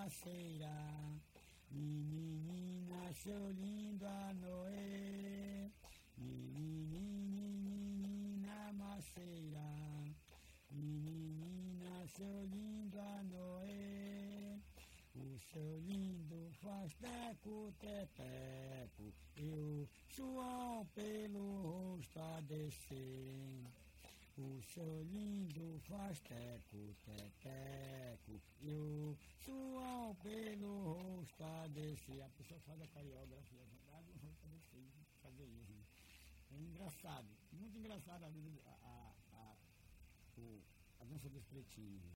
macieira. Menina, seu lindo Anoê. Menina, macieira. Menina, seu lindo Anoê. O seu lindo faz teco, teteco, e o suor pelo rosto a descer. O seu lindo faz teco, teteco, e o suor pelo rosto a descer. A pessoa faz a coreografia, verdade, o rosto a descer, fazer isso. É engraçado, muito engraçado a dança dos pretinhos.